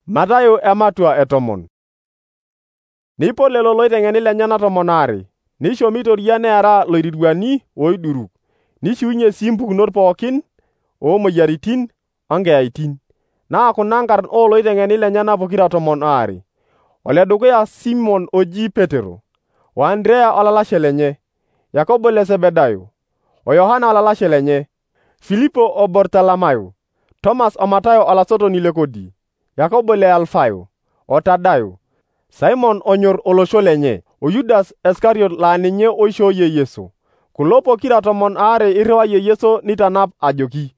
Matayo ematua etomon. Nipo lelo loiteng'eni lenyana 12, nisho mitoria neera loirirwani oiduruk, nishiunye sii mpukunot pookin oomoyiaritin onkeyaitin. Naa kuna nkarn ooloiteng'eni lenyana pokira 12: Oledukuya Simon oji Petero, o Andrea olalashe lenye, Yakobo le Sebedayo, o Yohana olalashe lenye, Filipo o Bartolomayo, Tomas o Matayo olasotoni le kodi, Yakobo le Alfayo, o Tadayo, Simon onyor olosho lenye, o Yudas Iskariot laa ninye oishooyie Yesu. Kulo pokira 12 irriwayie Yesu nitanap ajoki,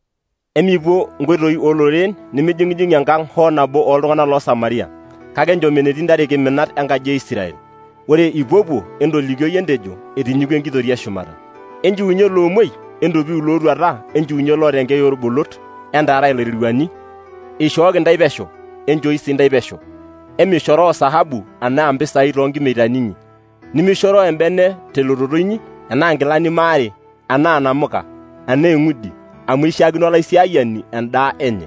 Emipuo nkoitoi ooloreren nimijing'ijing enkang hoo nabo ooltung'anak loo Samaria, kake enchom menetii ntare kiminat enkaji e Israel. Ore ipuopuo entolikio entejo etinyuko enkitoria shumata. Enchiunye loomwei, entopiu lootuata, enchiunye loota enkei orbolot, entaarai loirirwani. Ishooki ntae pesho, enchoi sii ntae pesho. Emishoroo sahabu anaa mpisai toonkimeitaninyi. Nimishoroo embene telototo inyi, enaa nkilani maare, anaa namuka, anaa eng'udi, amu ishaakino olaisiayiani endaa enye.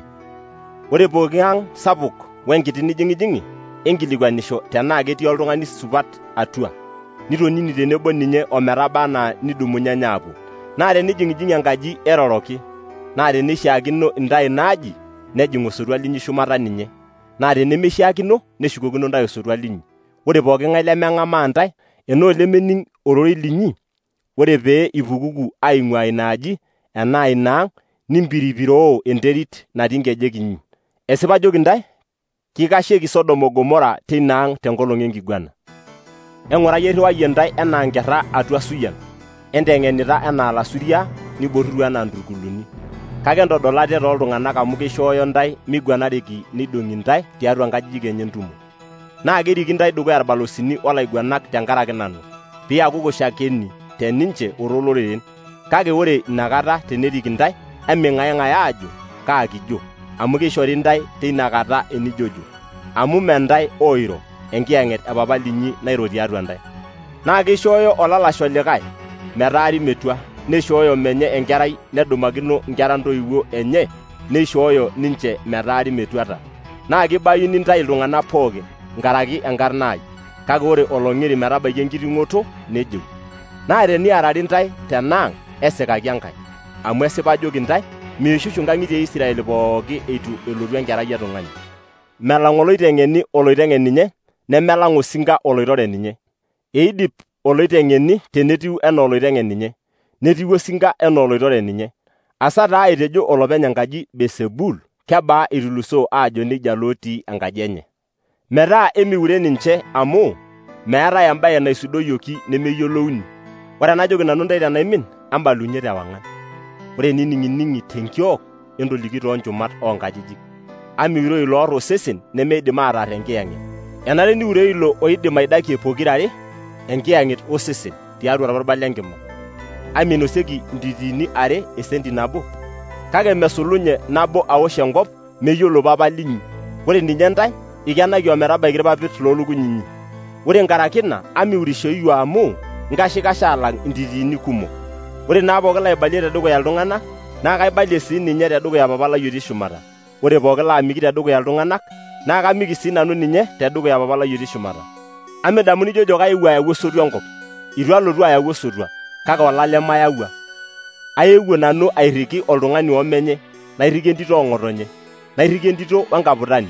Ore pooki ang' sapuk wenkiti nijing'ijing'i, enkilikwanisho tenaa ketii oltung'ani supat atua, nitonini tenebo ninye ometaba anaa nidumunyenye aapuo. Naa tenijing'ijing enkaji eroroki, naa teneishaakino intae inaaji, nejing osotua linyi shumata ninye. Naa tenemeishaakino, neshukokino ntae osotua linyi. Ore pooki ng'ae lemeng'amaa ntae, enaa lemening' ororei linyi, ore pee ipukuku aing'ua inaaji enaa inaang', nimpiripiroo enterit natii nkejek inyi. Esipa ajoki ntae, kikasheki Sodom o Gomora teinaang' tenkolong enkiguana. Eng'urai erriwayie ntae enaa nkerra atua suyian, enteng'enita enaa lasuriaa, niborriru enaa nturkuluni. Kake entodol ate tooltung'anak amu keishooyo ntae miguanareki neidong'i ntae tiatua nkajijik enye entumo. Naa keriki ntae dukuya irbalosini olaiguanak tenkaraki nanu, piiakuku shakeni teninche otooloreren. Kake ore inakata tenerik ntae, eming'aing'ai aajo kaa kijo, amu keishori ntae teinakata enijojo, amu mentae oiro enkiyang'et epapa linyi nairo tiatua ntae. Naa keishooyo olalashe likae metaari metua, neishooyo menye enkerai nedumakino nkera ntoiwuo enye, neishooyo ninche metaari metuata. Naa kibayuni ntae iltung'anak pookin nkaraki enkarna ai, kake ore olong'iri metabaiki enkiting'oto nejeu. Naa teniarari ntae tenaang', esikaki enkae, amu esipa ajoki ntae, miishushu nkang'itie e Israel pooki eitu elotu enkerai etung'ani. Melang' oloiteng'eni oloiteng'en ninye, nemelang' osinka oloitore ninye. Eidip oloiteng'eni tenetiu enaa oloiteng'en ninye, netiu osinka enaa oloitore ninye. Asa taa etejo olopeny enkaji Besebul, kebaa itulusoo aajo nejia lootii enkaji enye. Metaa emiure ninche amu meetai embaye naisudoyioki nemeyolouni. Ore enajoki nanu ntae tenaimin, embalunye tewang'an. Ore enining'ining'i tenkiok, entoliki toonchumat oonkajijik. Amiuroo ilo oor osesen nemeidim ataar enkiyang'et. Enare niuroo ilo oidim aidakie pokirare, enkiyang'et osesen tiatua orparbal lenkima. Aminosieki ntitiini are esenti nabo, kake mesulunye nabo awosh enkop meyiolo papa linyi. Ore ninye ntae, ikenaki ometabaiki irpapit loolukuny inyi. Ore nkaraki ina, amiurisho iyio amu nkashikasha alang' ntitiini kumok. Ore naa pooki laibalie tedukuya iltung'anak, naa kaibalie sii ninye tedukuya papa lai otii shumata. Ore pooki laamiki tedukuya iltung'anak, naa kamiki sii nanu ninye tedukuya papa lai otii shumata. Amidamu nijojo kaewuo ayau osotua enkop, itu alotu ayau osotua, kake olale mayawua. Aewuo nanu airriki oltung'ani omenye, nairriki entito oong'otonye, nairriki entito wenkaputani.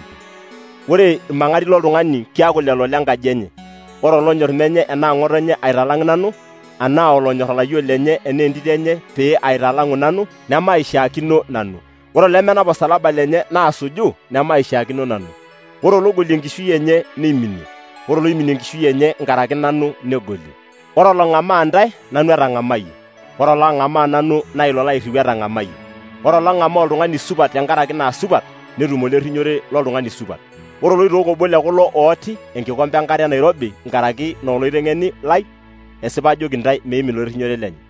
Ore irmang'ati loltung'ani kiaku lelo lenkaji enye. Ore olonyor menye enaa ng'otonye aitalang' nanu, anaa olonyor olayiok lenye enaa entito enye pee aitalang'u nanu, nemaishaakino nanu. Ore olemenap osalaba lenye naasuju, nemaishaakino nanu. Ore ologolie enkishui enye neiminie, ore oloiminie enkishui enye nkaraki nanu negolie. Ore olong'amaa ntae, nanu etang'amayie. Ore olong'amaa nanu naa ilo lairriu etang'amayie. Ore olong'amaa oltung'ani supat tenkaraki naa supat, netum olerrinyore loltung'ani supat. Ore oloitook obo le kulo ooti enkikombe enkare nairobi nkaraki naa oloiteng'eni lai, esipa ajoki ntae meim ilo rrinyore lenye.